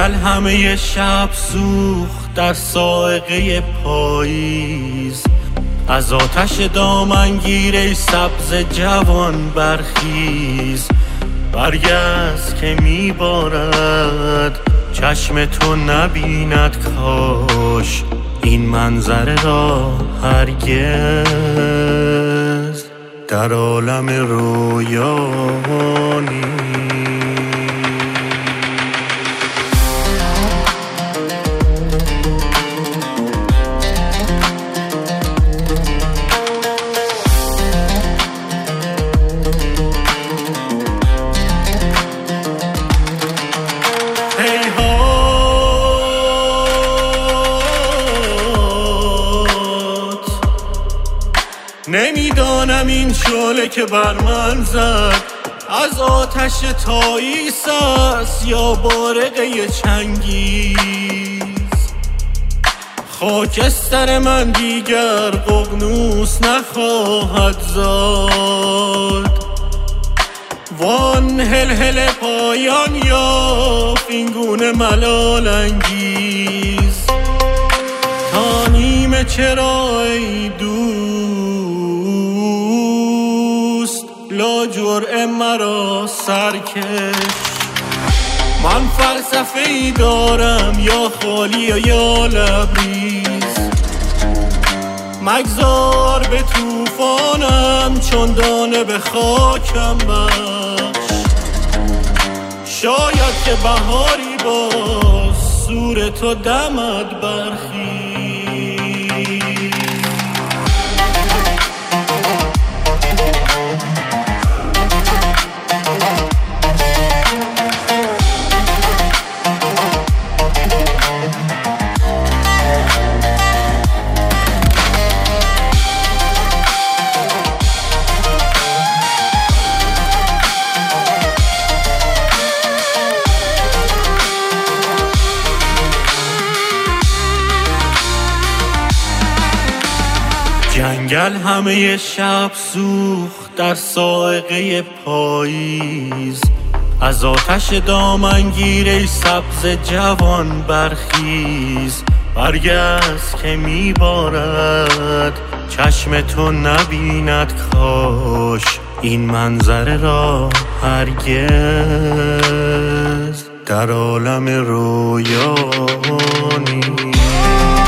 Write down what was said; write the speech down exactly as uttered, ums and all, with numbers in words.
جنگل همه شب سوخت در صاعقه پاییز. از آتش دامنگیر ای سبز جوان برخیز. برگشت که میبارد چشم تو نبیند کاش این منظره را هرگز در عالم رویانی. نمیدانم این شعله که بر من زد از آتش تاییس است یا بارقه چنگیز. خاکستر من دیگر ققنوس نخواهد زاد. وان هل هل پایان یافت این گونه ملال انگیز. تا نیمه چرا ای دوست لا جرعه مرا سرکش. من فلسفه ای دارم یا خالی و یا لبریز. مگذار به طوفانم چون دانه به خاکم بخش. شاید که بهاری باز سور تو دمد برخیز. جنگل همه شب سوخت در صاعقه پاییز. از آتش دامنگیر ای سبز جوان برخیز. برگشت که میبارد چشم تو نبیند کاش این منظره را هرگز در عالم رویانی.